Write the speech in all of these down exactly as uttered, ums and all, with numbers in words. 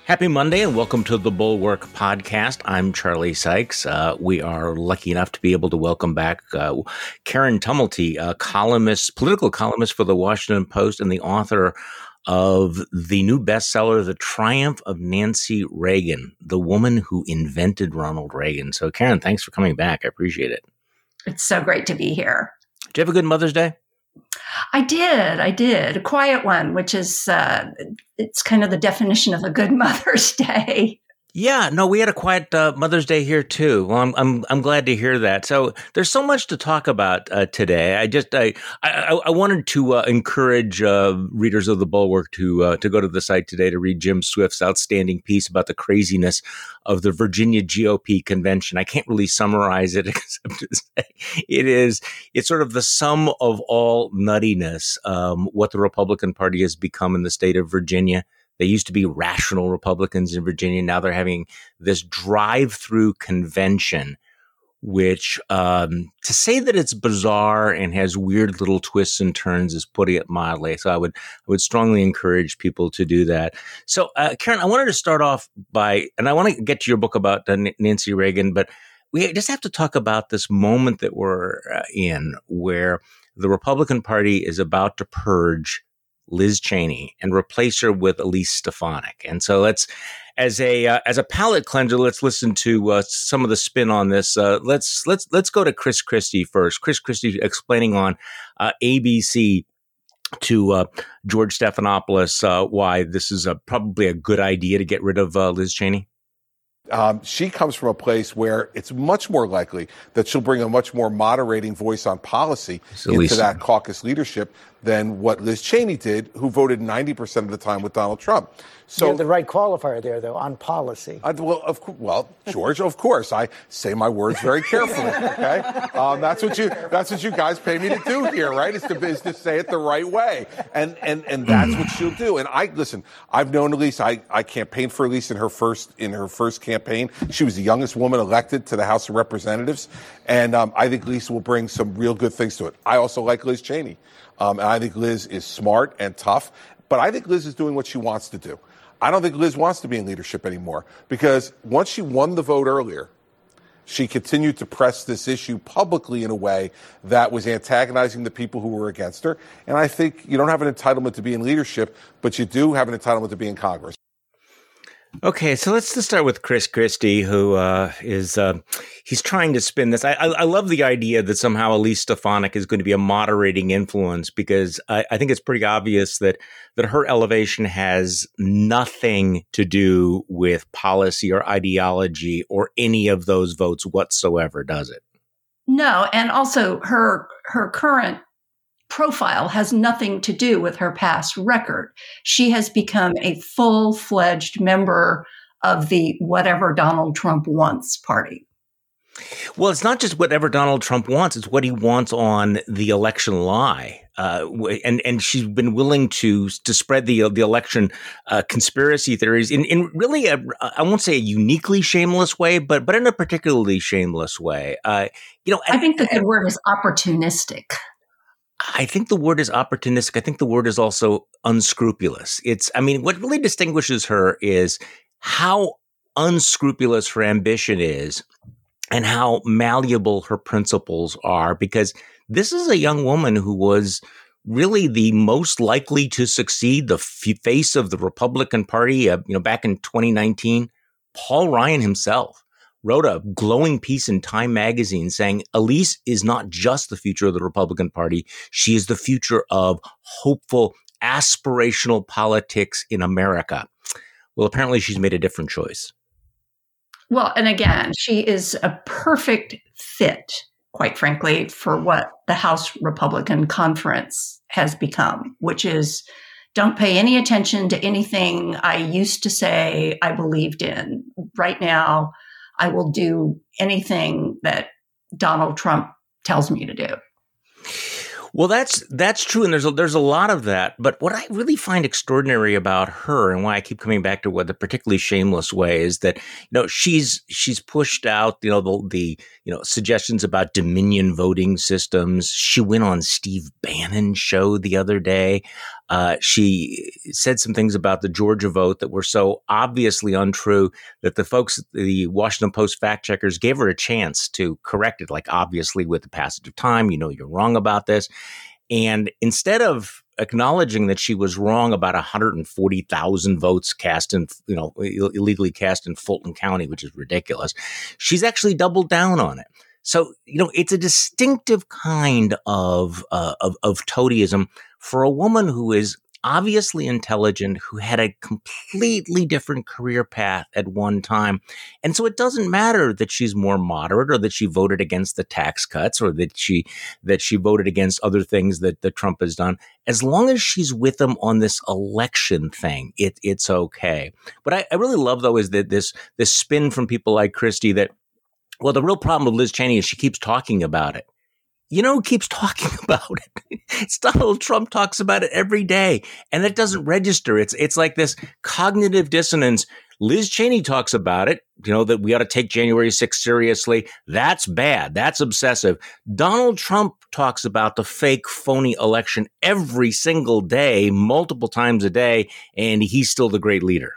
Happy Monday and welcome to the Bulwark Podcast. I'm Charlie Sykes. Uh, we are lucky enough to be able to welcome back uh, Karen Tumulty, a columnist, political columnist for the Washington Post and the author of the new bestseller, The Triumph of Nancy Reagan, the woman who invented Ronald Reagan. So Karen, thanks for coming back. I appreciate it. It's so great to be here. Did you have a good Mother's Day? I did. I did. A quiet one, which is, uh, it's kind of the definition of a good Mother's Day. Yeah, no, we had a quiet uh, Mother's Day here too. Well, I'm I'm I'm glad to hear that. So there's so much to talk about uh, today. I just I I, I wanted to uh, encourage uh, readers of the Bulwark to uh, to go to the site today to read Jim Swift's outstanding piece about the craziness of the Virginia G O P convention. I can't really summarize it except to say it is it's sort of the sum of all nuttiness. Um, what the Republican Party has become in the state of Virginia. They used to be rational Republicans in Virginia. Now they're having this drive-through convention, which um, to say that it's bizarre and has weird little twists and turns is putting it mildly. So I would I would strongly encourage people to do that. So uh, Karen, I wanted to start off by, and I want to get to your book about uh, Nancy Reagan, but we just have to talk about this moment that we're uh, in where the Republican Party is about to purge Liz Cheney and replace her with Elise Stefanik. And so let's, as a uh, as a palate cleanser, let's listen to uh, some of the spin on this. Uh, let's let's let's go to Chris Christie first. Chris Christie explaining on uh, A B C to uh, George Stephanopoulos uh, why this is a, probably a good idea to get rid of uh, Liz Cheney. Um, she comes from a place where it's much more likely that she'll bring a much more moderating voice on policy so into that caucus leadership than what Liz Cheney did, who voted ninety percent of the time with Donald Trump. So you have the right qualifier there, though, on policy. I, well, of, well, George, of course, I say my words very carefully. Okay, um, that's what you that's what you guys pay me to do here, right? Is to, is to say it the right way, and and and that's what she'll do. And I listen. I've known Elise. I, I campaigned for Elise in her first in her first campaign. She was the youngest woman elected to the House of Representatives, and um, I think Elise will bring some real good things to it. I also like Liz Cheney, um, and I think Liz is smart and tough. But I think Liz is doing what she wants to do. I don't think Liz wants to be in leadership anymore because once she won the vote earlier, she continued to press this issue publicly in a way that was antagonizing the people who were against her. And I think you don't have an entitlement to be in leadership, but you do have an entitlement to be in Congress. Okay, so let's just start with Chris Christie, who uh, is uh, he's trying to spin this. I, I, I love the idea that somehow Elise Stefanik is going to be a moderating influence because I, I think it's pretty obvious that that her elevation has nothing to do with policy or ideology or any of those votes whatsoever, does it? No, and also her her current profile has nothing to do with her past record. She has become a full-fledged member of the whatever Donald Trump wants party. Well, it's not just whatever Donald Trump wants. It's what he wants on the election lie. Uh, and and she's been willing to to spread the the election uh, conspiracy theories in, in really a, I won't say a uniquely shameless way, but but in a particularly shameless way. Uh, you know, I think the good word is opportunistic. I think the word is opportunistic. I think the word is also unscrupulous. It's, I mean, what really distinguishes her is how unscrupulous her ambition is and how malleable her principles are, because this is a young woman who was really the most likely to succeed, the f- face of the Republican Party, uh, you know, back in twenty nineteen. Paul Ryan himself wrote a glowing piece in Time magazine saying Elise is not just the future of the Republican Party. She is the future of hopeful, aspirational politics in America. Well, apparently she's made a different choice. Well, and again, she is a perfect fit, quite frankly, for what the House Republican Conference has become, which is don't pay any attention to anything I used to say I believed in. Right now, I will do anything that Donald Trump tells me to do. Well, that's that's true, and there's a, there's a lot of that. But what I really find extraordinary about her, and why I keep coming back to what the particularly shameless way, is that you know she's she's pushed out you know the, the you know suggestions about Dominion voting systems. She went on Steve Bannon's show the other day. Uh, she said some things about the Georgia vote that were so obviously untrue that the folks, the Washington Post fact checkers, gave her a chance to correct it. Like, obviously, with the passage of time, you know, you're wrong about this. And instead of acknowledging that she was wrong about one hundred forty thousand votes cast in, you know, Ill- illegally cast in Fulton County, which is ridiculous, she's actually doubled down on it. So, you know, it's a distinctive kind of, uh, of, of toadyism for a woman who is obviously intelligent, who had a completely different career path at one time. And so it doesn't matter that she's more moderate or that she voted against the tax cuts or that she that she voted against other things that, that Trump has done. As long as she's with them on this election thing, it, it's okay. But I, I really love, though, is that this this spin from people like Christie that, well, the real problem with Liz Cheney is she keeps talking about it. You know who keeps talking about it? It's Donald Trump. Talks about it every day, and it doesn't register. It's it's like this cognitive dissonance. Liz Cheney talks about it, you know, that we ought to take January sixth seriously. That's bad. That's obsessive. Donald Trump talks about the fake, phony election every single day, multiple times a day, and he's still the great leader.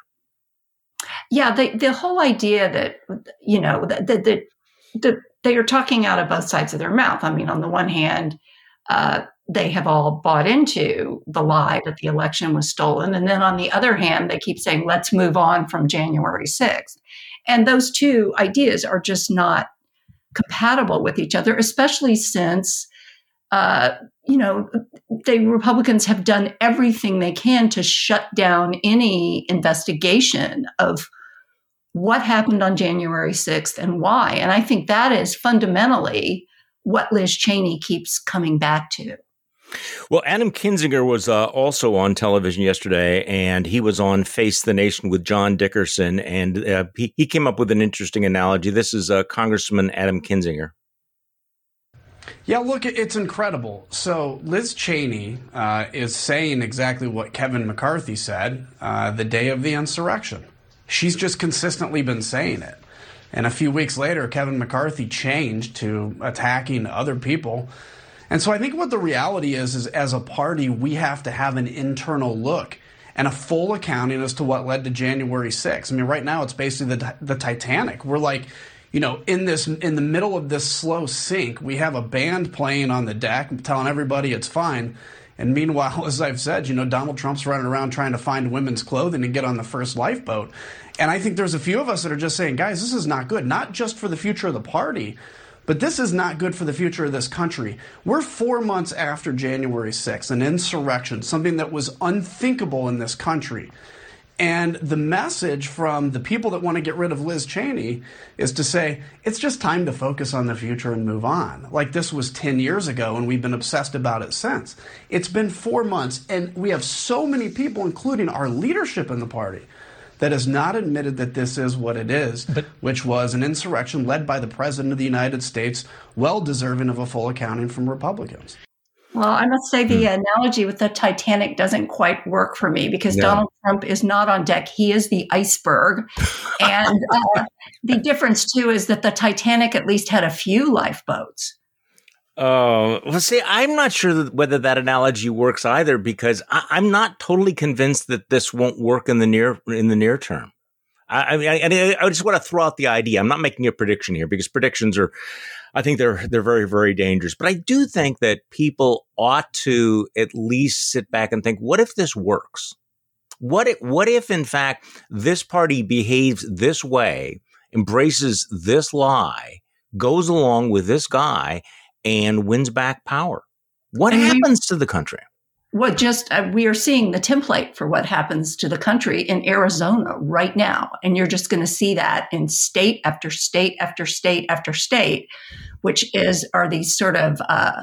Yeah, the the whole idea that, you know, that the, the, the they are talking out of both sides of their mouth. I mean, on the one hand, uh, they have all bought into the lie that the election was stolen. And then on the other hand, they keep saying, let's move on from January sixth. And those two ideas are just not compatible with each other, especially since, uh, you know, the Republicans have done everything they can to shut down any investigation of what happened on January sixth and why. And I think that is fundamentally what Liz Cheney keeps coming back to. Well, Adam Kinzinger was uh, also on television yesterday, and he was on Face the Nation with John Dickerson, and uh, he, he came up with an interesting analogy. This is uh, Congressman Adam Kinzinger. Yeah, look, it's incredible. So Liz Cheney uh, is saying exactly what Kevin McCarthy said uh, the day of the insurrection. She's just consistently been saying it. And a few weeks later, Kevin McCarthy changed to attacking other people. And so I think what the reality is, is as a party, we have to have an internal look and a full accounting as to what led to January sixth. I mean, right now, it's basically the, the Titanic. We're like, you know, in this, in the middle of this slow sink, we have a band playing on the deck telling everybody it's fine. And meanwhile, as I've said, you know, Donald Trump's running around trying to find women's clothing and get on the first lifeboat. And I think there's a few of us that are just saying, guys, this is not good, not just for the future of the party, but this is not good for the future of this country. We're four months after January sixth, an insurrection, something that was unthinkable in this country. And the message from the people that want to get rid of Liz Cheney is to say, it's just time to focus on the future and move on. Like this was ten years ago, and we've been obsessed about it since. It's been four months, and we have so many people, including our leadership in the party, that has not admitted that this is what it is, but, which was an insurrection led by the President of the United States, well deserving of a full accounting from Republicans. Well, I must say the hmm. analogy with the Titanic doesn't quite work for me because no. Donald Trump is not on deck. He is the iceberg. And uh, the difference, too, is that the Titanic at least had a few lifeboats. Oh, uh, well, see, I'm not sure that whether that analogy works either, because I, I'm not totally convinced that this won't work in the near in the near term. I, I mean, I, I just want to throw out the idea. I'm not making a prediction here because predictions are, I think they're they're very, very dangerous. But I do think that people ought to at least sit back and think, what if this works? What if, what if, in fact, this party behaves this way, embraces this lie, goes along with this guy, and wins back power? What and happens we, to the country? What just uh, we are seeing the template for what happens to the country in Arizona right now. And you're just going to see that in state after state after state after state, which is are these sort of uh,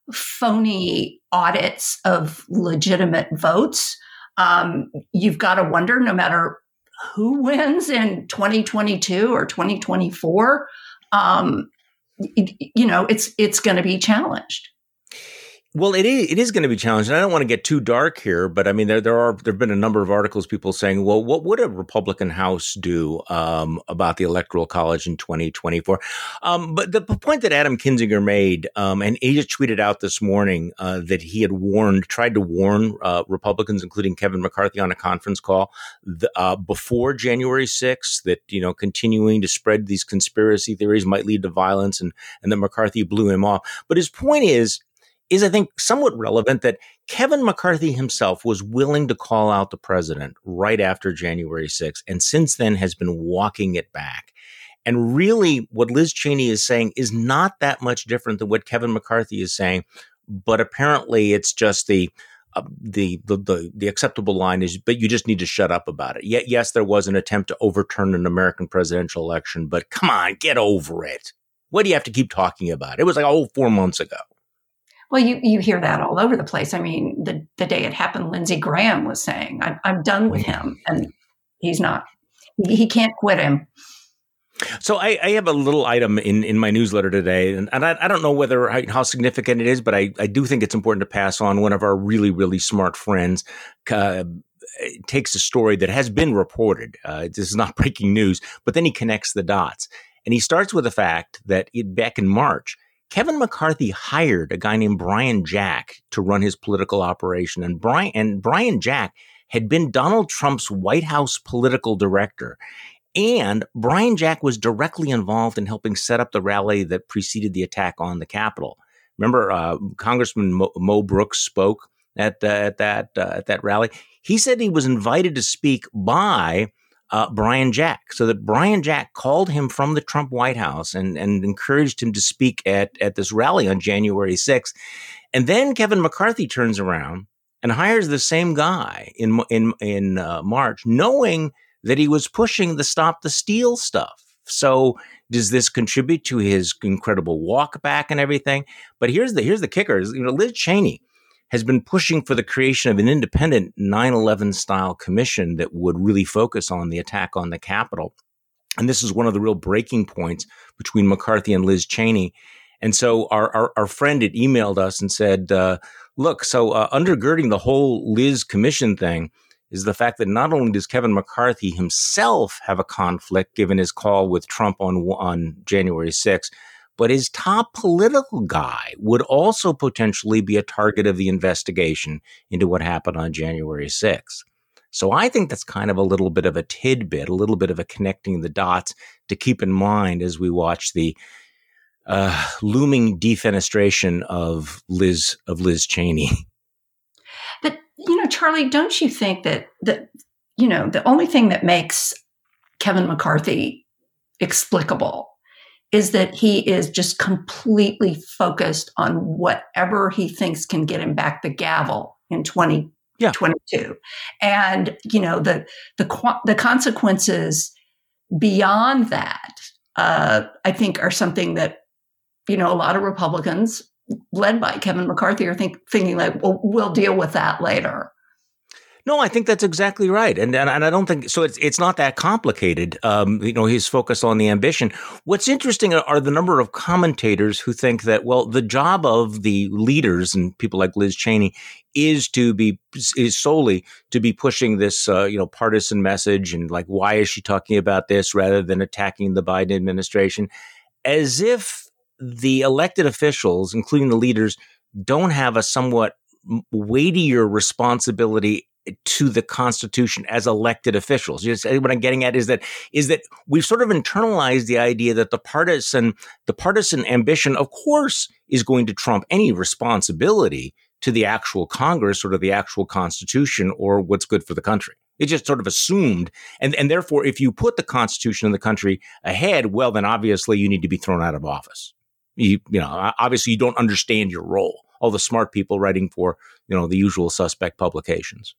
phony audits of legitimate votes. Um, you've got to wonder, no matter who wins in twenty twenty-two or twenty twenty-four, um, you know, it's it's going to be challenged. Well, it is, it is going to be challenging. I don't want to get too dark here, but I mean, there there are there have been a number of articles, people saying, well, what would a Republican House do um, about the Electoral College in twenty twenty-four? Um, but the point that Adam Kinzinger made, um, and he just tweeted out this morning uh, that he had warned, tried to warn uh, Republicans, including Kevin McCarthy, on a conference call the, uh, before January sixth, that, you know, continuing to spread these conspiracy theories might lead to violence, and and that McCarthy blew him off. But his point is. is, I think, somewhat relevant that Kevin McCarthy himself was willing to call out the president right after January sixth, and since then has been walking it back. And really, what Liz Cheney is saying is not that much different than what Kevin McCarthy is saying, but apparently it's just the uh, the, the the the acceptable line is, but you just need to shut up about it. Yet, yes, there was an attempt to overturn an American presidential election, but come on, get over it. What do you have to keep talking about? It was like, oh, four months ago. Well, you, you hear that all over the place. I mean, the, the day it happened, Lindsey Graham was saying, I'm, I'm done with him. And he's not. He, he can't quit him. So I, I have a little item in, in my newsletter today, and, and I, I don't know whether how significant it is, but I, I do think it's important to pass on. One of our really, really smart friends uh, takes a story that has been reported. Uh, this is not breaking news, but then he connects the dots. And he starts with the fact that it, back in March, Kevin McCarthy hired a guy named Brian Jack to run his political operation. And Brian, and Brian Jack had been Donald Trump's White House political director. And Brian Jack was directly involved in helping set up the rally that preceded the attack on the Capitol. Remember, uh, Congressman Mo, Mo Brooks spoke at, uh, at, that, uh, at that rally. He said he was invited to speak by Uh, Brian Jack, so that Brian Jack called him from the Trump White House and, and encouraged him to speak at, at this rally on January sixth. And then Kevin McCarthy turns around and hires the same guy in in in uh, March, knowing that he was pushing the Stop the Steal stuff. So does this contribute to his incredible walk back and everything? But here's the here's the kicker: you know, Liz Cheney has been pushing for the creation of an independent nine eleven style commission that would really focus on the attack on the Capitol. And this is one of the real breaking points between McCarthy and Liz Cheney. And so our, our, our friend had emailed us and said, uh, look, so uh, undergirding the whole Liz commission thing is the fact that not only does Kevin McCarthy himself have a conflict given his call with Trump on, on January sixth, but his top political guy would also potentially be a target of the investigation into what happened on January sixth. So I think that's kind of a little bit of a tidbit, a little bit of a connecting the dots to keep in mind as we watch the uh, looming defenestration of Liz of Liz Cheney. But, you know, Charlie, don't you think that, that you know, the only thing that makes Kevin McCarthy explicable is that he is just completely focused on whatever he thinks can get him back the gavel in twenty twenty-two. Yeah. And, you know, the, the, the consequences beyond that, uh, I think are something that, you know, a lot of Republicans led by Kevin McCarthy are think, thinking like, well, we'll deal with that later. No, I think that's exactly right. And, and and I don't think so. It's it's not that complicated. Um, you know, his focus on the ambition. What's interesting are the number of commentators who think that, well, the job of the leaders and people like Liz Cheney is to be is solely to be pushing this, uh, you know, partisan message. And like, why is she talking about this rather than attacking the Biden administration? As if the elected officials, including the leaders, don't have a somewhat weightier responsibility to the Constitution as elected officials. Just what I'm getting at is that is that we've sort of internalized the idea that the partisan the partisan ambition, of course, is going to trump any responsibility to the actual Congress or to the actual Constitution or what's good for the country. It's just sort of assumed, and and therefore, if you put the Constitution of the country ahead, well, then obviously you need to be thrown out of office. You you know, obviously you don't understand your role. All the smart people writing for, you know, the usual suspect publications.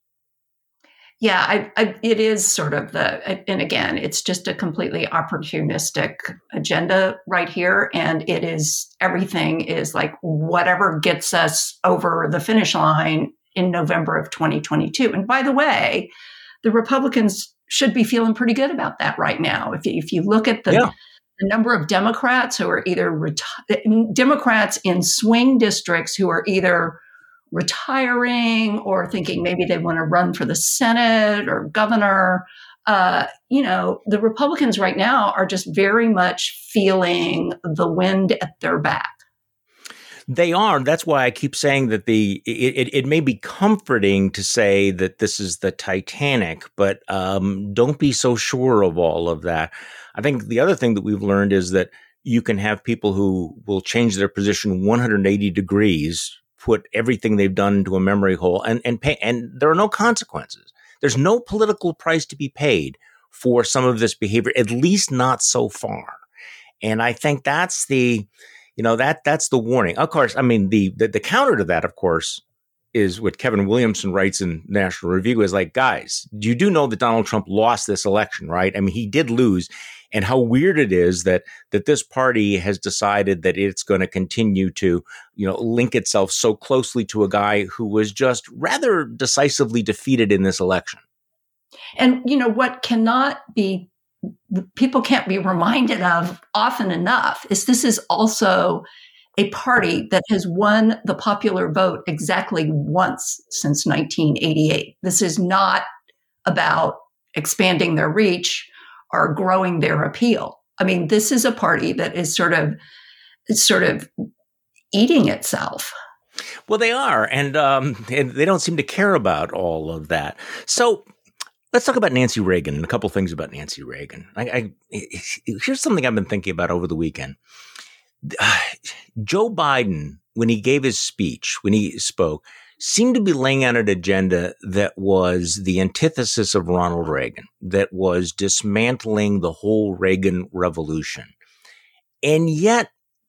Yeah, I, I, it is sort of the, and again, it's just a completely opportunistic agenda right here. And it is, everything is like whatever gets us over the finish line in November of twenty twenty-two. And by the way, the Republicans should be feeling pretty good about that right now. If you, if you look at the, yeah. the number of Democrats who are either reti- Democrats in swing districts who are either retiring or thinking maybe they want to run for the Senate or governor. Uh, you know, the Republicans right now are just very much feeling the wind at their back. They are. That's why I keep saying that the it, it, it may be comforting to say that this is the Titanic, but um, don't be so sure of all of that. I think the other thing that we've learned is that you can have people who will change their position one hundred eighty degrees, put everything they've done into a memory hole, and and pay, and there are no consequences. There's no political price to be paid for some of this behavior, at least not so far. And I think that's the You know, that that's the warning. Of course, I mean, the, the the counter to that, of course, is what Kevin Williamson writes in National Review is like, guys, you do know that Donald Trump lost this election, right? I mean, he did lose. And how weird it is that that this party has decided that it's going to continue to, you know, link itself so closely to a guy who was just rather decisively defeated in this election. And, you know, what cannot be people can't be reminded of often enough is this is also a party that has won the popular vote exactly once since nineteen eighty-eight. This is not about expanding their reach or growing their appeal. I mean, this is a party that is sort of, sort of eating itself. Well, they are, and, um, and they don't seem to care about all of that. So let's talk about Nancy Reagan and a couple things about Nancy Reagan. I, I, here's something I've been thinking about over the weekend. Uh, Joe Biden, when he gave his speech, when he spoke, seemed to be laying out an agenda that was the antithesis of Ronald Reagan, that was dismantling the whole Reagan revolution. And yet,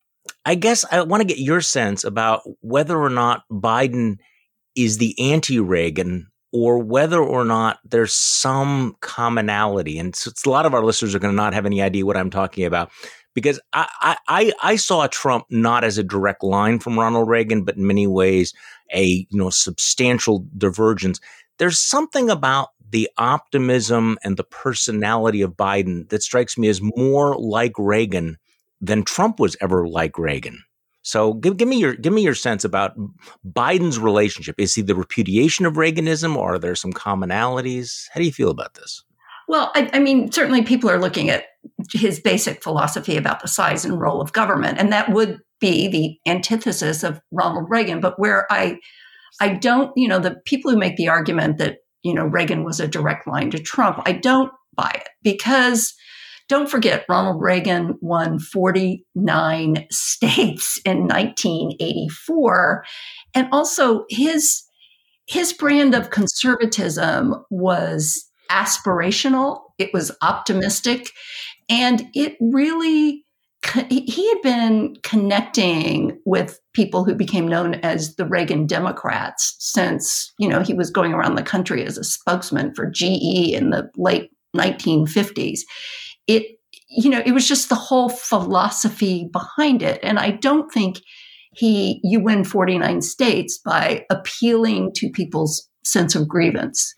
I guess I want to get your sense about whether or not Biden is the anti-Reagan or whether or not there's some commonality. And so it's, a lot of our listeners are going to not have any idea what I'm talking about, because I, I, I saw Trump not as a direct line from Ronald Reagan, but in many ways a, you know, substantial divergence. There's something about the optimism and the personality of Biden that strikes me as more like Reagan than Trump was ever like Reagan. So give, give me your give me your sense about Biden's relationship. Is he the repudiation of Reaganism, or are there some commonalities? How do you feel about this? Well, I, I mean, certainly people are looking at his basic philosophy about the size and role of government, and that would be the antithesis of Ronald Reagan. But where I, I don't, you know, the people who make the argument that, you know, Reagan was a direct line to Trump, I don't buy it, because don't forget, Ronald Reagan won forty-nine states in nineteen eighty-four. And also his, his brand of conservatism was aspirational. It was optimistic. And it really, he had been connecting with people who became known as the Reagan Democrats since, you know, he was going around the country as a spokesman for G E in the late nineteen fifties. It, you know, it was just the whole philosophy behind it. And I don't think he, you win forty-nine states by appealing to people's sense of grievance.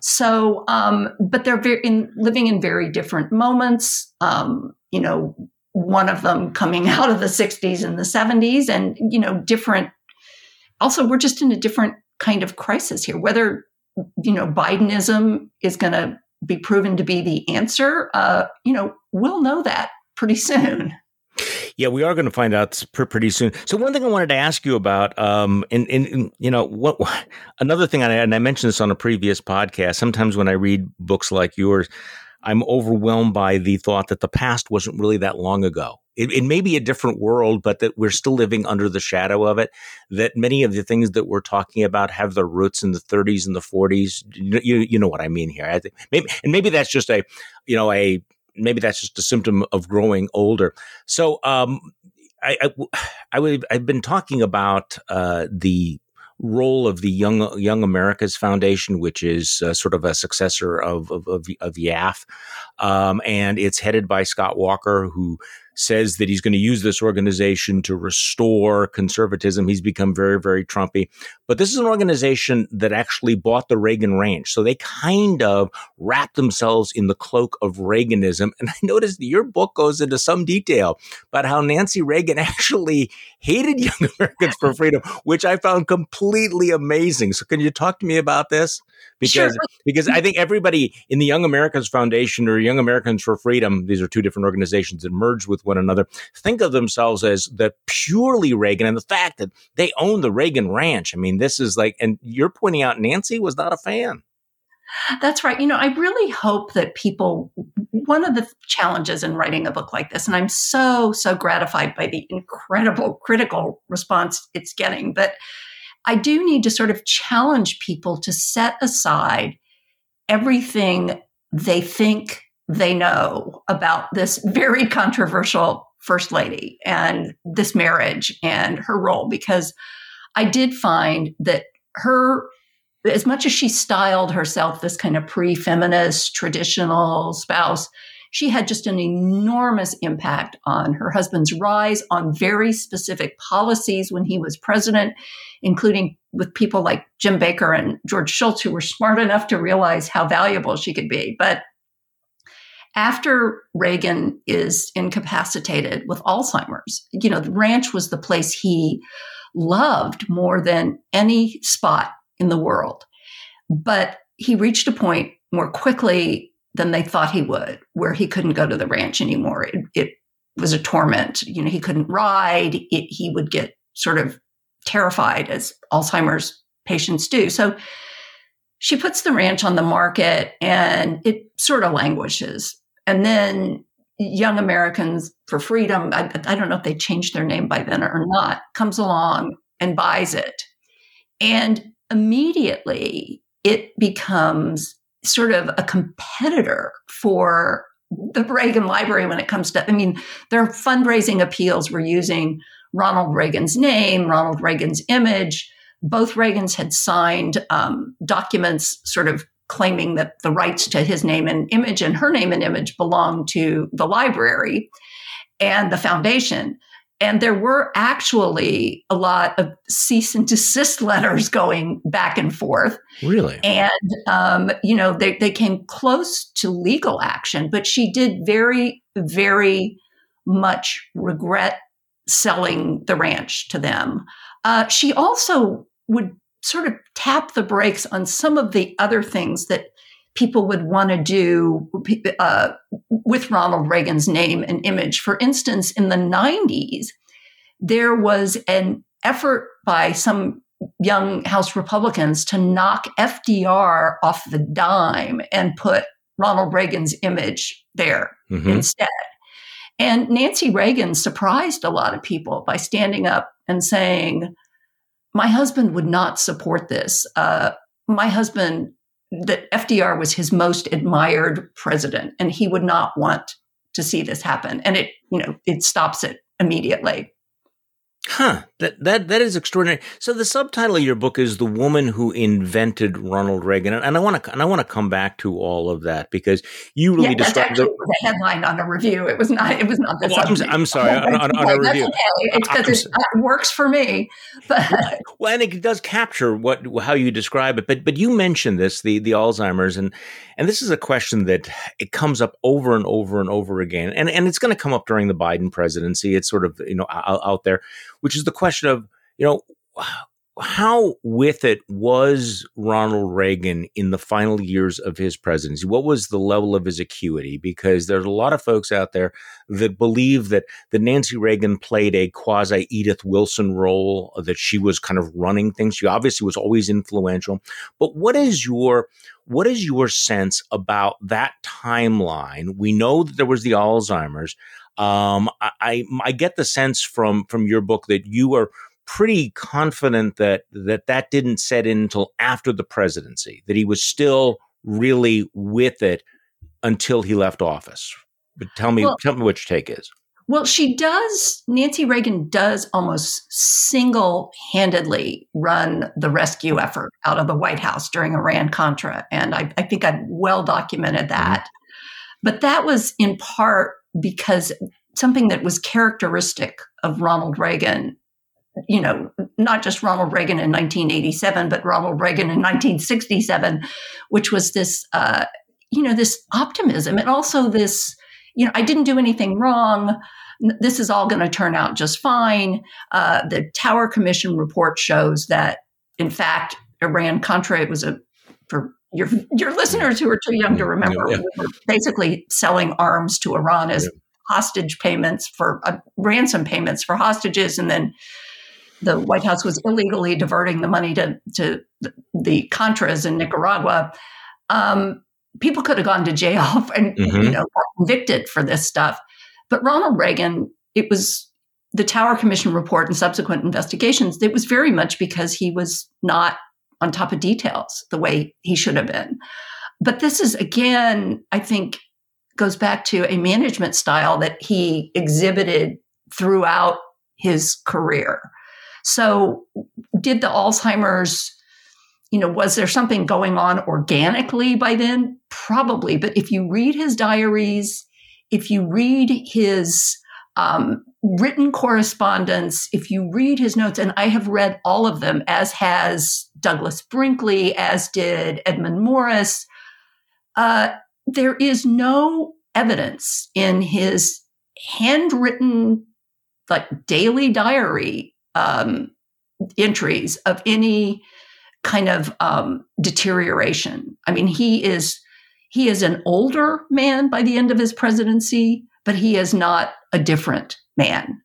So, um, but they're very, in, living in very different moments. Um, you know, one of them coming out of the sixties and the seventies, and, you know, different. Also, we're just in a different kind of crisis here. Whether, you know, Bidenism is going to be proven to be the answer, uh, you know, we'll know that pretty soon. Yeah, we are going to find out pretty soon. So one thing I wanted to ask you about, um, and, and you know, what another thing, I, and I mentioned this on a previous podcast, sometimes when I read books like yours, I'm overwhelmed by the thought that the past wasn't really that long ago. It, it may be a different world, but that we're still living under the shadow of it, that many of the things that we're talking about have their roots in the thirties and the forties. You, you know what I mean here. I think maybe, and maybe that's just a, you know, a, maybe that's just a symptom of growing older. So um, I, I, I would, I've been talking about uh, the role of the Young Young Americas Foundation, which is uh, sort of a successor of of, of, of Y A F, um, and it's headed by Scott Walker, who says that he's going to use this organization to restore conservatism. He's become very, very Trumpy. but this is an organization that actually bought the Reagan Ranch. So they kind of wrapped themselves in the cloak of Reaganism. And I noticed that your book goes into some detail about how Nancy Reagan actually hated Young Americans for Freedom, which I found completely amazing. So can you talk to me about this? Because, sure. because I think everybody in the Young Americans Foundation or Young Americans for Freedom, these are two different organizations that merge with one another, think of themselves as the purely Reagan, and the fact that they own the Reagan Ranch. I mean, this is like, and you're pointing out Nancy was not a fan. That's right. You know, I really hope that people, one of the challenges in writing a book like this, and I'm so, so gratified by the incredible critical response it's getting, but I do need to sort of challenge people to set aside everything they think they know about this very controversial First Lady and this marriage and her role, because I did find that her, as much as she styled herself this kind of pre-feminist traditional spouse, she had just an enormous impact on her husband's rise, on very specific policies when he was president, including with people like Jim Baker and George Shultz, who were smart enough to realize how valuable she could be. But after Reagan is incapacitated with Alzheimer's, you know, the ranch was the place he loved more than any spot in the world. But he reached a point more quickly than they thought he would, where he couldn't go to the ranch anymore. It, it was a torment. You know, he couldn't ride. It, he would get sort of terrified, as Alzheimer's patients do. So she puts the ranch on the market and it sort of languishes. And then Young Americans for Freedom, I, I don't know if they changed their name by then or not, comes along and buys it. And immediately it becomes sort of a competitor for the Reagan Library when it comes to, I mean, their fundraising appeals were using Ronald Reagan's name, Ronald Reagan's image. Both Reagans had signed um, documents sort of claiming that the rights to his name and image and her name and image belonged to the library and the foundation. And there were actually a lot of cease and desist letters going back and forth. Really? And, um, you know, they, they came close to legal action, but she did very, very much regret selling the ranch to them. Uh, she also would sort of tap the brakes on some of the other things that people would want to do uh, with Ronald Reagan's name and image. For instance, in the nineties, there was an effort by some young House Republicans to knock F D R off the dime and put Ronald Reagan's image there mm-hmm. instead. And Nancy Reagan surprised a lot of people by standing up and saying, my husband would not support this. Uh, my husband, that F D R was his most admired president, and he would not want to see this happen. And it, you know, it stops it immediately. Huh. That that that is extraordinary. So the subtitle of your book is "The Woman Who Invented Ronald Reagan," and I want to and I want to come back to all of that because you really yeah, described the, the headline on a review. It was not. It was not the well, subject. I'm, I'm sorry on, on, on a review. Okay. It's because it, it works for me. But well, and it does capture what how you describe it. But but you mentioned this the the Alzheimer's, and and this is a question that it comes up over and over and over again, and and it's going to come up during the Biden presidency. It's sort of you know out, out there, which is the question of, you know, how with it was Ronald Reagan in the final years of his presidency? What was the level of his acuity? Because there's a lot of folks out there that believe that, that Nancy Reagan played a quasi Edith Wilson role, that she was kind of running things. She obviously was always influential. But what is your what is your sense about that timeline? We know that there was the Alzheimer's. Um, I, I I get the sense from from your book that you are pretty confident that that that didn't set in until after the presidency, that he was still really with it until he left office. But tell me, well, tell me what your take is. Well, she does, Nancy Reagan does almost single-handedly run the rescue effort out of the White House during Iran-Contra. And I, I think I've well documented that. Mm-hmm. But that was in part because something that was characteristic of Ronald Reagan you know, not just Ronald Reagan in nineteen eighty-seven, but Ronald Reagan in nineteen sixty-seven, which was this, uh, you know, this optimism and also this, you know, I didn't do anything wrong. This is all going to turn out just fine. Uh, the Tower Commission report shows that, in fact, Iran-Contra, it was a, for your your listeners who are too young to remember, yeah, yeah. we were basically selling arms to Iran as yeah. hostage payments for uh, ransom payments for hostages. And then the White House was illegally diverting the money to, to the Contras in Nicaragua. Um, people could have gone to jail and mm-hmm. you know got convicted for this stuff. But Ronald Reagan, it was the Tower Commission report and subsequent investigations, it was very much because he was not on top of details the way he should have been. But this is, again, I think, goes back to a management style that he exhibited throughout his career. So did the Alzheimer's, you know, was there something going on organically by then? Probably. But if you read his diaries, if you read his um, written correspondence, if you read his notes, and I have read all of them, as has Douglas Brinkley, as did Edmund Morris, uh, there is no evidence in his handwritten, like daily diary um, entries of any kind of um, deterioration. I mean, he is he is an older man by the end of his presidency, but he is not a different man.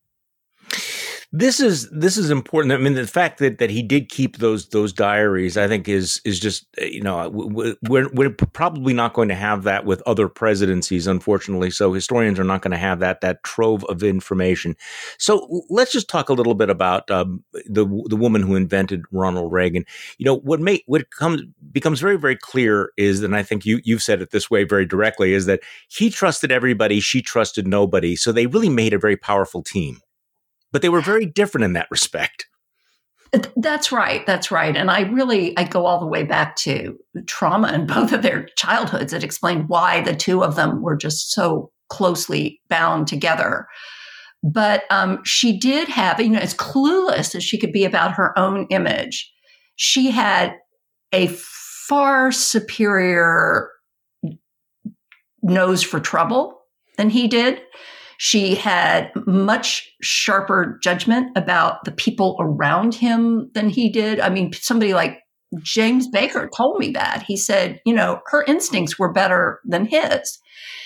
This is this is important. I mean, the fact that, that he did keep those those diaries, I think, is is just, you know, we're we're probably not going to have that with other presidencies, unfortunately. So historians are not going to have that that trove of information. So let's just talk a little bit about um, the the woman who invented Ronald Reagan. You know, what may what comes becomes very very clear is, and I think you you've said it this way very directly, is that he trusted everybody, she trusted nobody. So they really made a very powerful team. But they were very different in that respect. That's right. That's right. And I really, I go all the way back to trauma in both of their childhoods that explained why the two of them were just so closely bound together. But um, she did have, you know, as clueless as she could be about her own image, she had a far superior nose for trouble than he did. She had much sharper judgment about the people around him than he did. I mean, somebody like James Baker told me that. He said, you know, her instincts were better than his.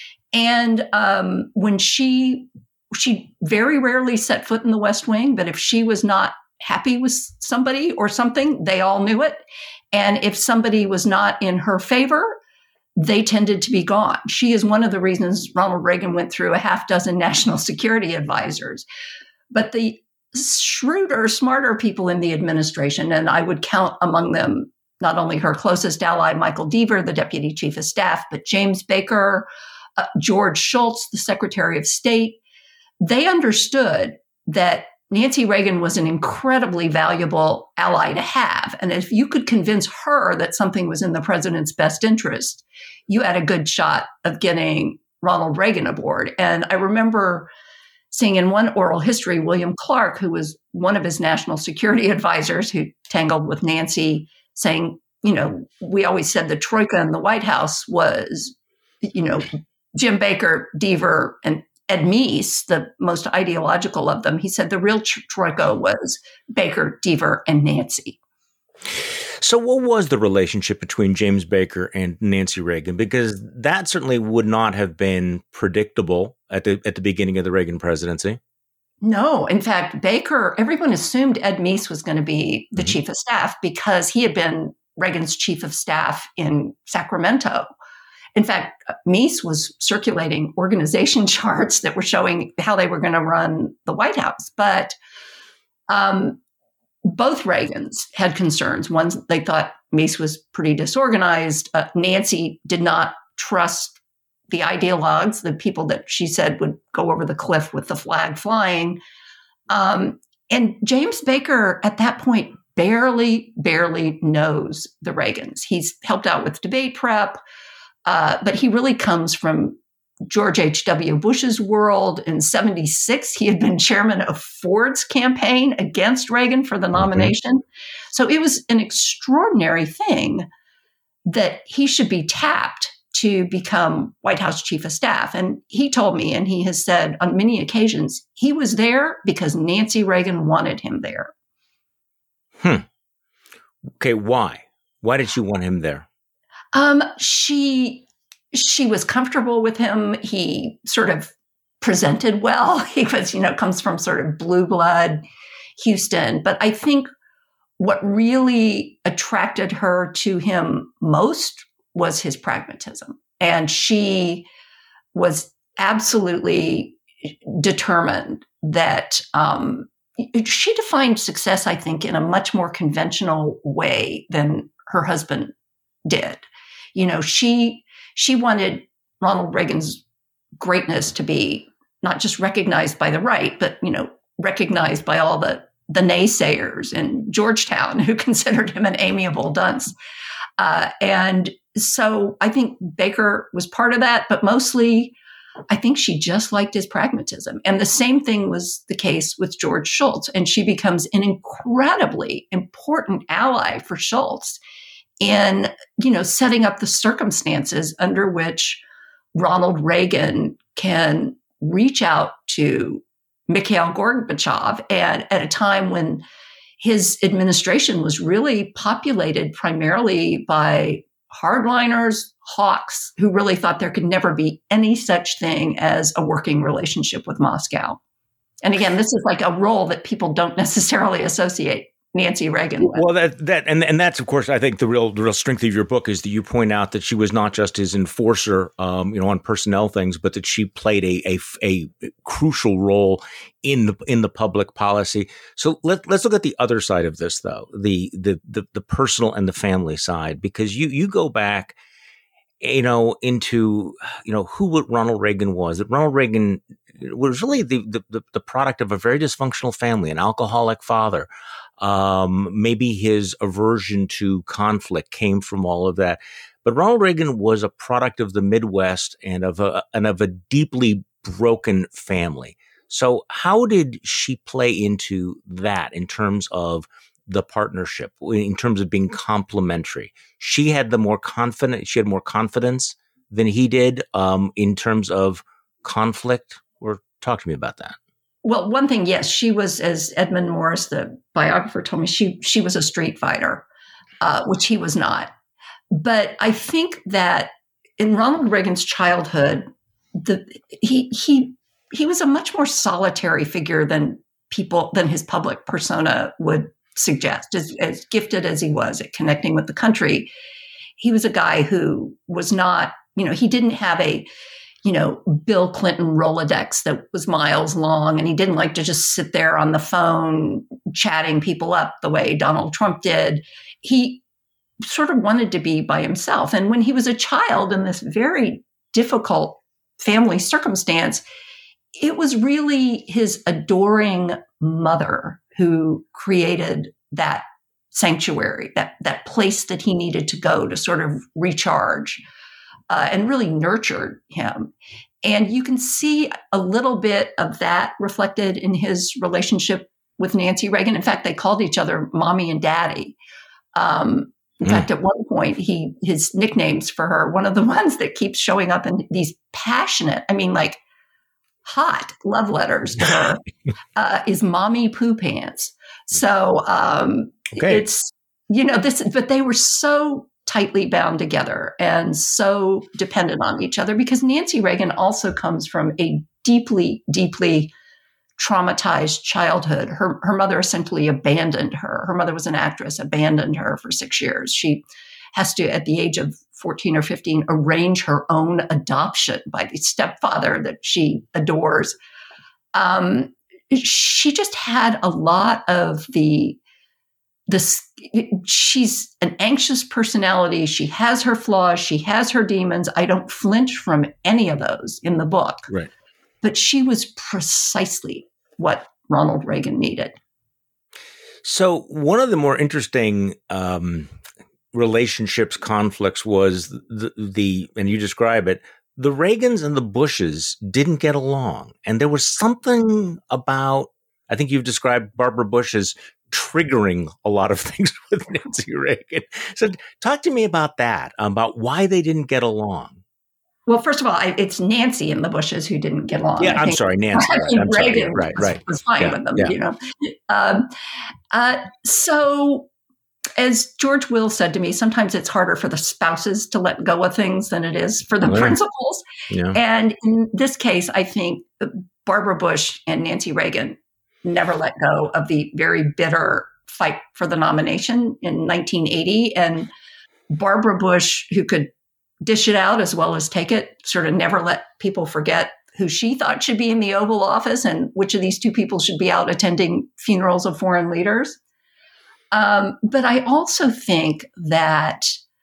And um, when she, she very rarely set foot in the West Wing, but if she was not happy with somebody or something, they all knew it. And if somebody was not in her favor, they tended to be gone. She is one of the reasons Ronald Reagan went through a half dozen national security advisors. But the shrewder, smarter people in the administration, and I would count among them not only her closest ally, Michael Deaver, the deputy chief of staff, but James Baker, uh, George Shultz, the secretary of state, they understood that Nancy Reagan was an incredibly valuable ally to have. And if you could convince her that something was in the president's best interest, you had a good shot of getting Ronald Reagan aboard. And I remember seeing in one oral history, William Clark, who was one of his national security advisors who tangled with Nancy, saying, you know, we always said the troika in the White House was, you know, Jim Baker, Deaver, and Ed Meese, the most ideological of them. He said the real tr- troika was Baker, Deaver, and Nancy. So what was the relationship between James Baker and Nancy Reagan? Because that certainly would not have been predictable at the at the beginning of the Reagan presidency. No. In fact, Baker, everyone assumed Ed Meese was going to be the mm-hmm. chief of staff because he had been Reagan's chief of staff in Sacramento. In fact, Meese was circulating organization charts that were showing how they were going to run the White House. But um, both Reagans had concerns. One, they thought Meese was pretty disorganized. Uh, Nancy did not trust the ideologues, the people that she said would go over the cliff with the flag flying. Um, and James Baker, at that point, barely, barely knows the Reagans. He's helped out with debate prep. Uh, but he really comes from George H W. Bush's world. In seventy-six, he had been chairman of Ford's campaign against Reagan for the nomination. Mm-hmm. So it was an extraordinary thing that he should be tapped to become White House chief of staff. And he told me, and he has said on many occasions, he was there because Nancy Reagan wanted him there. Hmm. Okay, why? Why did she want him there? Um, she... She was comfortable with him. He sort of presented well. He was, you know, comes from sort of blue blood Houston. But I think what really attracted her to him most was his pragmatism. And she was absolutely determined that um, she defined success, I think, in a much more conventional way than her husband did. You know, she... She wanted Ronald Reagan's greatness to be not just recognized by the right, but, you know, recognized by all the, the naysayers in Georgetown who considered him an amiable dunce. Uh, and so I think Baker was part of that, but mostly I think she just liked his pragmatism. And the same thing was the case with George Shultz. And she becomes an incredibly important ally for Shultz in, you know, setting up the circumstances under which Ronald Reagan can reach out to Mikhail Gorbachev, and at a time when his administration was really populated primarily by hardliners, hawks, who really thought there could never be any such thing as a working relationship with Moscow. And again, this is like a role that people don't necessarily associate Nancy Reagan with. Well, that that and and that's of course I think the real the real strength of your book is that you point out that she was not just his enforcer, um, you know, on personnel things, but that she played a a, a crucial role in the in the public policy. So let let's look at the other side of this, though, the the the, the personal and the family side, because you you go back, you know, into you know who Ronald Reagan was. That Ronald Reagan was really the the the product of a very dysfunctional family, an alcoholic father. Um, maybe his aversion to conflict came from all of that. But Ronald Reagan was a product of the Midwest and of a, and of a deeply broken family. So how did she play into that in terms of the partnership, in terms of being complementary? She had the more confident, she had more confidence than he did, um, in terms of conflict. Or talk to me about that. Well, one thing, yes, she was, as Edmund Morris, the biographer, told me, she she was a street fighter, uh, which he was not. But I think that in Ronald Reagan's childhood, the he he he was a much more solitary figure than people than his public persona would suggest. As, as gifted as he was at connecting with the country, he was a guy who was not, you know, he didn't have a you know, Bill Clinton Rolodex that was miles long, and he didn't like to just sit there on the phone chatting people up the way Donald Trump did. He sort of wanted to be by himself. And when he was a child in this very difficult family circumstance, it was really his adoring mother who created that sanctuary, that, that place that he needed to go to sort of recharge. Uh, and really nurtured him. And you can see a little bit of that reflected in his relationship with Nancy Reagan. In fact, they called each other mommy and daddy. Um, in mm. fact, at one point, he his nicknames for her, one of the ones that keeps showing up in these passionate, I mean, like hot love letters to her, uh, is mommy poo pants. So um, okay. it's, you know, this, but they were so tightly bound together and so dependent on each other, because Nancy Reagan also comes from a deeply, deeply traumatized childhood. Her her mother essentially abandoned her. Her mother was an actress, abandoned her for six years. She has to, at the age of fourteen or fifteen, arrange her own adoption by the stepfather that she adores. Um, she just had a lot of the This, she's an anxious personality. She has her flaws. She has her demons. I don't flinch from any of those in the book. Right. But she was precisely what Ronald Reagan needed. So one of the more interesting um, relationships, conflicts was the, the, and you describe it, the Reagans and the Bushes didn't get along. And there was something about, I think you've described Barbara Bush as triggering a lot of things with Nancy Reagan. So talk to me about that, about why they didn't get along. Well, first of all, I, it's Nancy and the Bushes who didn't get along. Yeah, I I'm think, sorry, Nancy. I think I'm Reagan sorry. Right, was, right. was fine yeah, with them, yeah. you know. Um, uh, so, as George Will said to me, sometimes it's harder for the spouses to let go of things than it is for the Yeah. principals. Yeah. And in this case, I think Barbara Bush and Nancy Reagan never let go of the very bitter fight for the nomination in nineteen eighty. And Barbara Bush, who could dish it out as well as take it, sort of never let people forget who she thought should be in the Oval Office and which of these two people should be out attending funerals of foreign leaders. Um, but I also think that,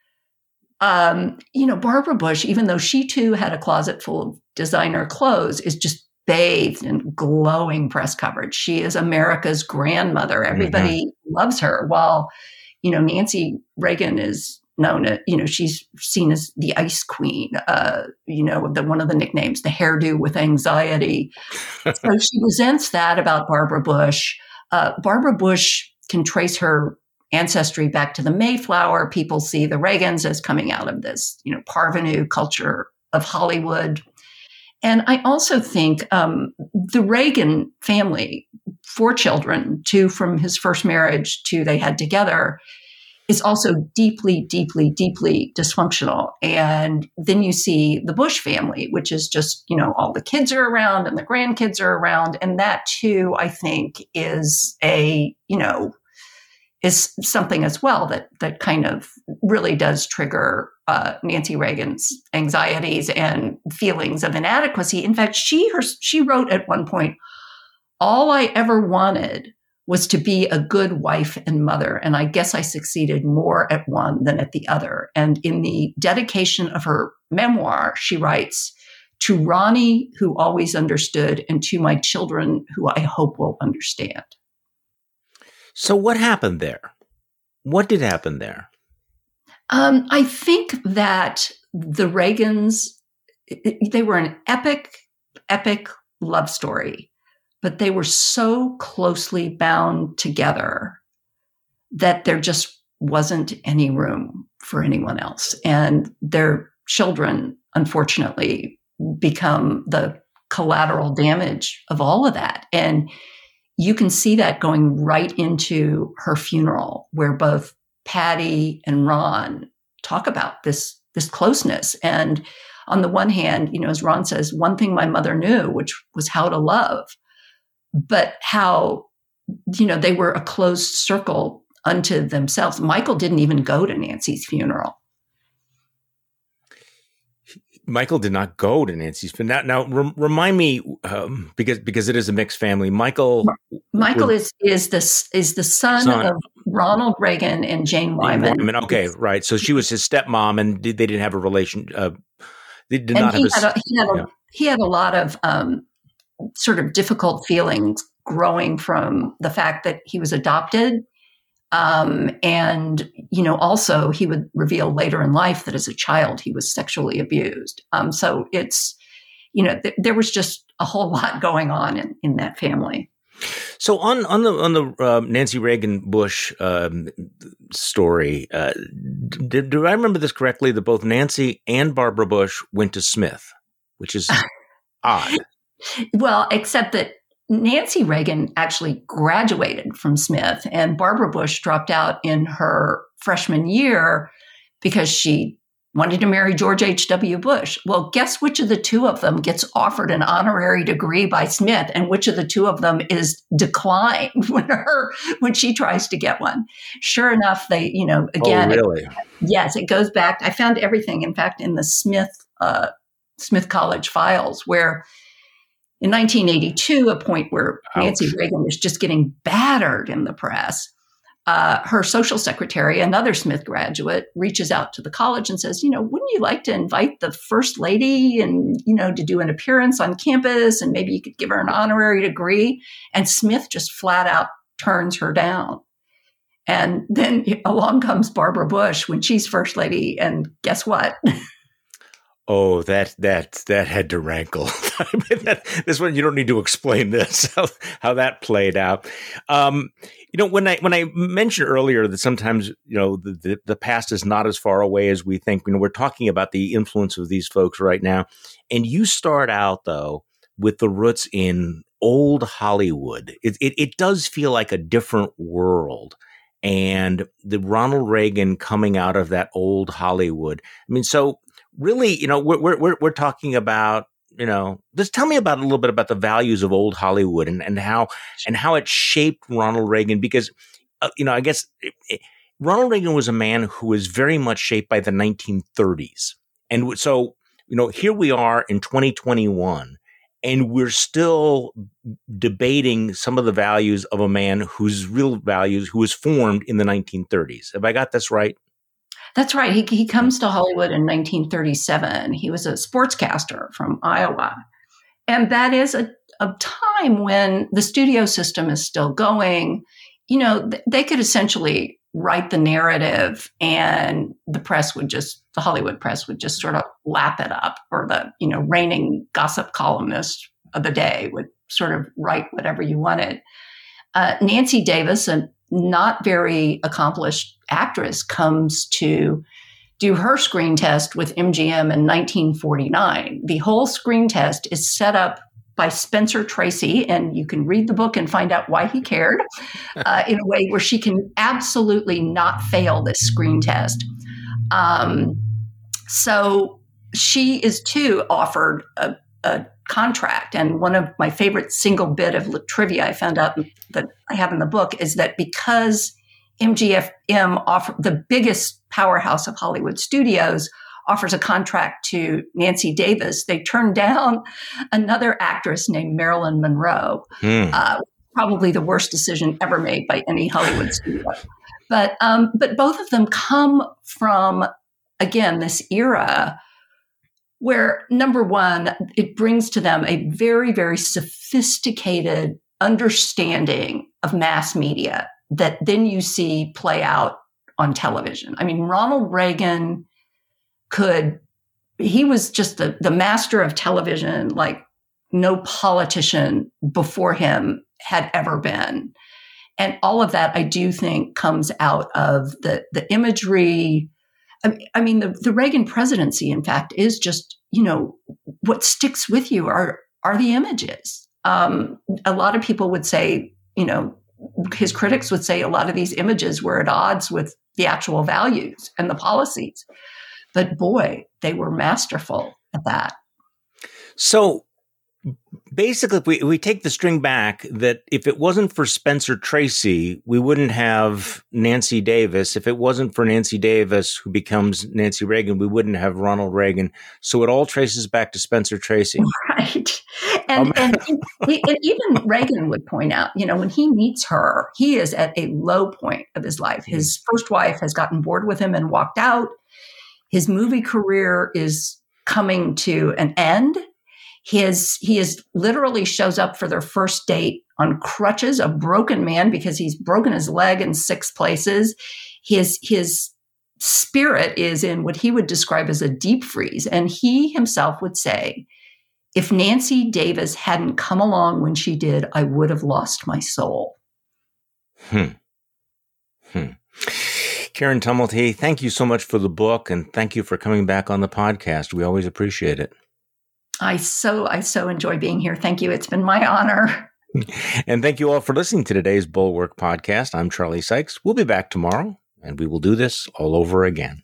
um, you know, Barbara Bush, even though she too had a closet full of designer clothes, is just bathed in glowing press coverage. She is America's grandmother. Everybody mm-hmm. loves her, while, you know, Nancy Reagan is known as, you know, she's seen as the ice queen, uh, you know, the, one of the nicknames, the hairdo with anxiety. So she resents that about Barbara Bush. Uh, Barbara Bush can trace her ancestry back to the Mayflower. People see the Reagans as coming out of this, you know, parvenu culture of Hollywood. And I also think um, the Reagan family, four children, two from his first marriage, two they had together, is also deeply, deeply, deeply dysfunctional. And then you see the Bush family, which is just, you know, all the kids are around and the grandkids are around. And that too, I think, is a, you know, is something as well that that kind of really does trigger uh, Nancy Reagan's anxieties and feelings of inadequacy. In fact, she her, she wrote at one point, "All I ever wanted was to be a good wife and mother, and I guess I succeeded more at one than at the other." And in the dedication of her memoir, she writes, "To Ronnie, who always understood, and to my children, who I hope will understand." So what happened there? What did happen there? Um, I think that the Reagans, they were an epic, epic love story, but they were so closely bound together that there just wasn't any room for anyone else. And their children, unfortunately, become the collateral damage of all of that. And you can see that going right into her funeral, where both Patty and Ron talk about this, this closeness. And on the one hand, you know, as Ron says, one thing my mother knew, which was how to love, but how, you know, they were a closed circle unto themselves. Michael didn't even go to Nancy's funeral. Michael did not go to Nancy's funeral. Now, now re- remind me, um, because because it is a mixed family. Michael, Michael was, is is the is the son, son of Ronald Reagan and Jane Wyman. Wyman. Okay, right. So she was his stepmom, and they didn't have a relation. Uh, they did and not he have. Had a, a, he had a yeah. he had a lot of um, sort of difficult feelings growing from the fact that he was adopted. Um, and, you know, also he would reveal later in life that as a child he was sexually abused. Um, so it's, you know, th- there was just a whole lot going on in, in that family. So on on the on the uh, Nancy Reagan Bush um, story, uh, did, do I remember this correctly? That both Nancy and Barbara Bush went to Smith, which is odd. Well, except that Nancy Reagan actually graduated from Smith, and Barbara Bush dropped out in her freshman year because she wanted to marry George H W. Bush. Well, guess which of the two of them gets offered an honorary degree by Smith, and which of the two of them is declined when her when she tries to get one? Sure enough, they, you know, again, oh, really? It, yes, it goes back. I found everything, in fact, in the Smith uh, Smith College files, where in nineteen eighty-two, a point where Ouch. Nancy Reagan was just getting battered in the press, uh, her social secretary, another Smith graduate, reaches out to the college and says, you know, wouldn't you like to invite the first lady and, you know, to do an appearance on campus, and maybe you could give her an honorary degree? And Smith just flat out turns her down. And then along comes Barbara Bush when she's first lady. And guess what? Oh, that that that had to rankle. I mean, that, this one you don't need to explain this how, how that played out. Um, you know, when I when I mentioned earlier that sometimes you know the, the the past is not as far away as we think. You know, we're talking about the influence of these folks right now, and you start out though with the roots in old Hollywood. It it, it does feel like a different world. And the Ronald Reagan coming out of that old Hollywood. I mean, so. Really, you know, we're we're we're talking about, you know, just tell me about a little bit about the values of old Hollywood and, and how and how it shaped Ronald Reagan, because, uh, you know, I guess it, it, Ronald Reagan was a man who was very much shaped by the nineteen thirties. And so, you know, here we are in twenty twenty-one, and we're still debating some of the values of a man whose real values, who was formed in the nineteen thirties. Have I got this right? That's right. He, he comes to Hollywood in nineteen thirty-seven. He was a sportscaster from Iowa. And that is a, a time when the studio system is still going. You know, th- they could essentially write the narrative and the press would just, the Hollywood press would just sort of lap it up, or the, you know, reigning gossip columnist of the day would sort of write whatever you wanted. Uh, Nancy Davis, a not very accomplished actress, comes to do her screen test with M G M in nineteen forty-nine. The whole screen test is set up by Spencer Tracy, and you can read the book and find out why he cared, uh, in a way where she can absolutely not fail this screen test. Um, so she is too offered a, a contract. And one of my favorite single bit of trivia I found out that I have in the book is that because M G M, offer, the biggest powerhouse of Hollywood studios, offers a contract to Nancy Davis, they turned down another actress named Marilyn Monroe. Hmm. Uh, probably the worst decision ever made by any Hollywood studio. But um, but both of them come from, again, this era where, number one, it brings to them a very, very sophisticated understanding of mass media that then you see play out on television. I mean, Ronald Reagan could, he was just the, the master of television like no politician before him had ever been. And all of that, I do think, comes out of the, the imagery. I mean, the, the Reagan presidency, in fact, is just, you know, what sticks with you are are the images. Um, a lot of people would say, you know, his critics would say a lot of these images were at odds with the actual values and the policies. But boy, they were masterful at that. So basically, if we, we take the string back, that if it wasn't for Spencer Tracy, we wouldn't have Nancy Davis. If it wasn't for Nancy Davis, who becomes Nancy Reagan, we wouldn't have Ronald Reagan. So it all traces back to Spencer Tracy. Right. And, um, and, he, and even Reagan would point out, you know, when he meets her, he is at a low point of his life. His first wife has gotten bored with him and walked out. His movie career is coming to an end. His, he is literally shows up for their first date on crutches, a broken man, because he's broken his leg in six places. His, his spirit is in what he would describe as a deep freeze. And he himself would say, if Nancy Davis hadn't come along when she did, I would have lost my soul. Hmm. Hmm. Karen Tumulty, thank you so much for the book, and thank you for coming back on the podcast. We always appreciate it. I so, I so enjoy being here. Thank you. It's been my honor. And thank you all for listening to today's Bulwark podcast. I'm Charlie Sykes. We'll be back tomorrow, and we will do this all over again.